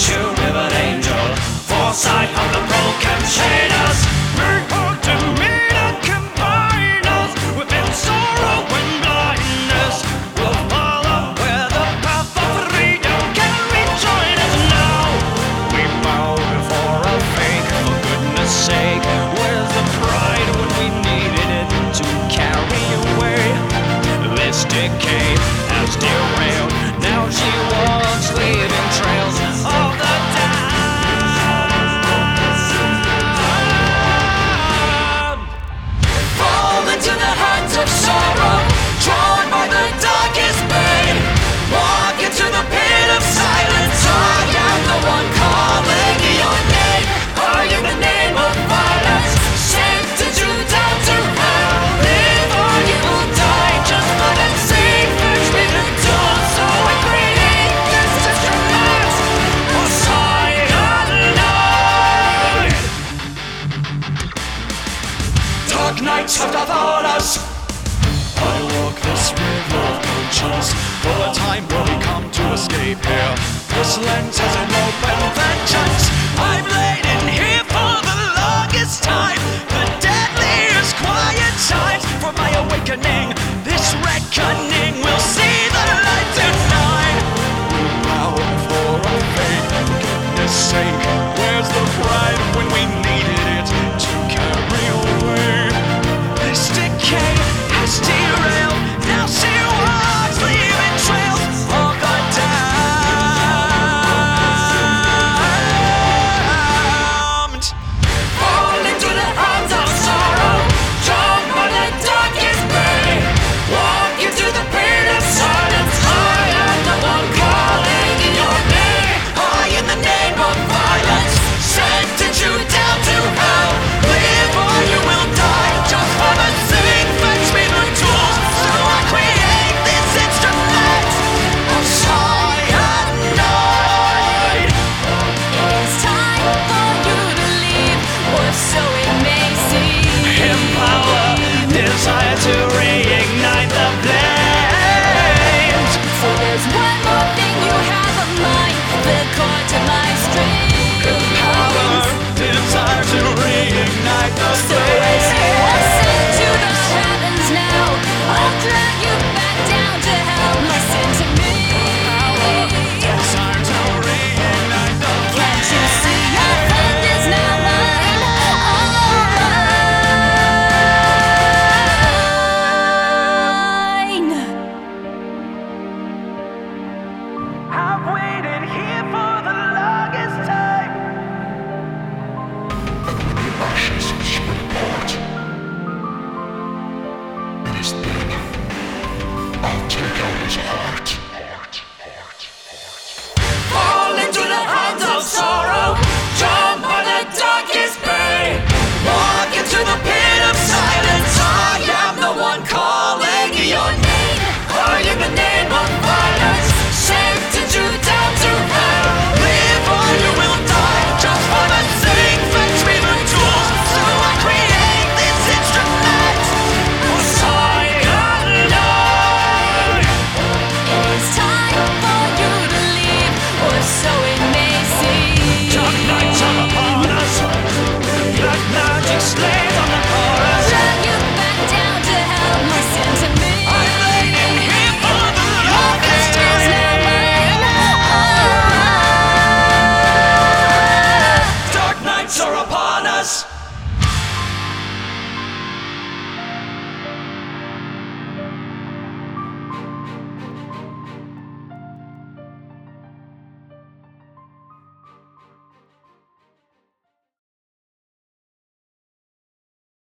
tune of an angel, foresight of the broken shaders. Make hope to meet and combine us within sorrow and blindness. We'll follow where the path of freedom can rejoin us now. We bow before a fake, for goodness sake. Where's the pride when we needed it to carry away this decay? Has derailed, now she walks, leaving trails of the damned. Fall into the hands of sorrow, drawn by the darkest pain. Walk into the pit of silence. I am the one calling your name. Are you the name of violence? Sentenced you down to hell. Live or you will die just for the sake. Fetch me the tools so I create this instrument for cyanide. Dark nights have devoured us. I walk this river of conscience, for the time will we come to escape here. This lens has an open vengeance. I've laid in here for the longest time, the deadliest quiet times. For my awakening, this reckoning will see the light tonight. We bow before our fate, for goodness sake. Where's the pride when we needed it to carry away this decay? Has derailed, now she walks, leaving trails of the damned. Fall into the hands of sorrow, drawn by the darkest pain. Walk into the pit of silence. I am the one calling your name. I, in the name of violence, sentence you down to hell. Live or you will die just for the sake. Fetch me the tools so I create this instrument of cyanide. It's time for you to leave, or so it may seem. Empower, desire to reignite the flames. For there's one more thing you have of mine, the cord to my Empower, strings. desire to reignite the So as you flames. ascend to the heavens now, I'll drag you back down to hell. Listen to me. Desire to reignite the Can't you flames. see your friend is now mine? All mine. I've waited here for the longest time. The ashes spring apart. It is then I'll take out his heart. Fall into the hands of sorrow, drawn by the darkest pain. Walk into the pit of silence. I am the one calling your name. Are you the name of violence? Sentence you down to hell. Live or you will die just for the sake. Fetch me the tools so I create this instrument for cyanide. It's time for you to leave, or so it may seem. Dark nights are upon us. Black magic slays on the chorus. Drag you back down to hell. Listen to me. I'm laid in here for the Your longest fate is now time. mine. Dark nights are upon us.